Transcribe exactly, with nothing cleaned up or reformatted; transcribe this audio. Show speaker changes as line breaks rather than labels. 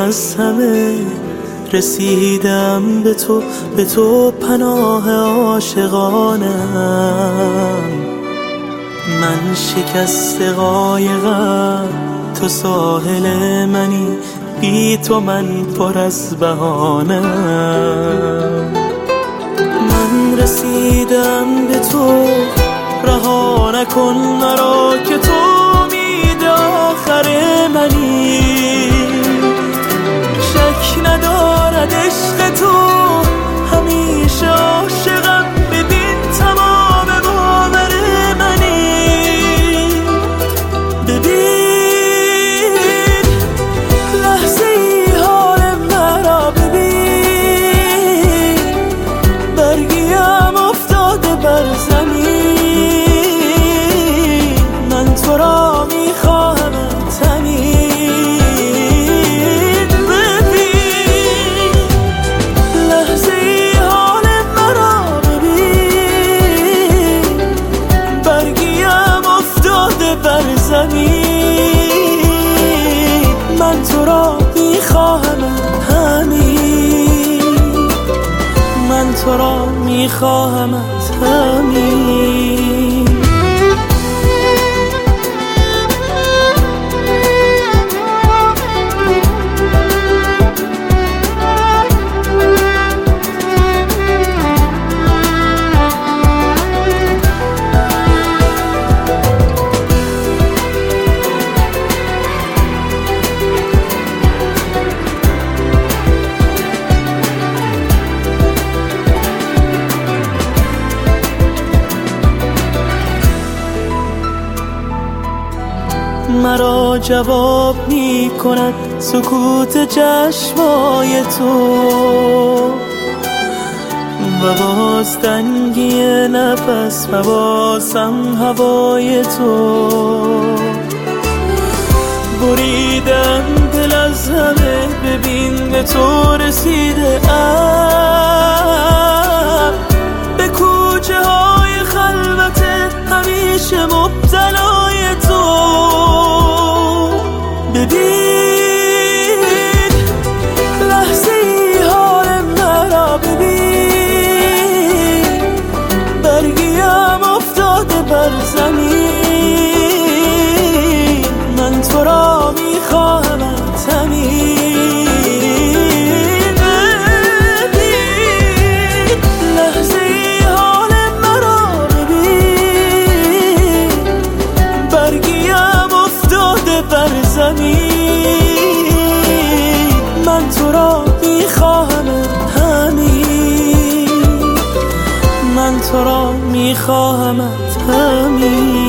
از همه رسیدم به تو، به تو پناه عاشقانم. من شکست قایقم، تو ساحل منی، بی تو من پر از بهانم. من رسیدم به تو، رها نکن مرا که تو امید آخر منی. شک ندارد عشق تو، همیشه عاشقم، ببین تمام باور منی. ببین لحظه ای حال مرا، ببین برگیم افتاده بر زمین. من تو را میخواهم تنین. من تو را میخواهم همین، من تو را میخواهم همین. مرا جواب می کند سکوت چشمای تو و باز تنگی نفس و بازم هوای تو. بریدم دل از همه، ببین به تو رسیده ام. به کوچه های خلوت همیشه مبتلای تو. ببین لحظه ای حال مرا، ببین برگیم افتاده بر زمین. من تو را میخواهم تنین. ببین لحظه ای حال مرا، ببین برگیم افتاده بر زمین. من تو را میخواهم همین، من تو را میخواهم همین.